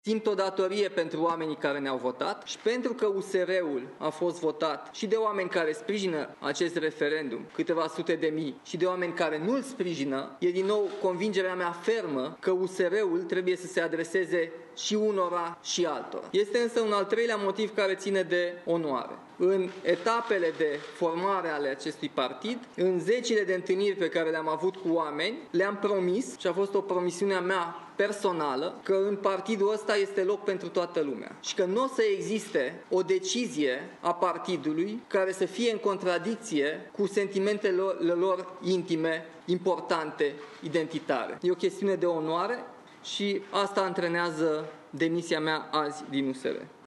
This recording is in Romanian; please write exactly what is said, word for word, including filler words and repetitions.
Simt o datorie pentru oamenii care ne-au votat și pentru că U S R-ul a fost votat și de oameni care sprijină acest referendum, câteva sute de mii, și de oameni care nu îl sprijină, e din nou convingerea mea fermă că U S R-ul trebuie să se adreseze și unora și altora. Este însă un al treilea motiv care ține de onoare. În etapele de formare ale acestui partid, în zecile de întâlniri pe care le-am avut cu oameni, le-am promis, și a fost o promisiune a mea personală, că în partidul ăsta este loc pentru toată lumea și că nu o să existe o decizie a partidului care să fie în contradicție cu sentimentele lor intime, importante, identitare. E o chestiune de onoare și asta antrenează demisia mea azi din U S R.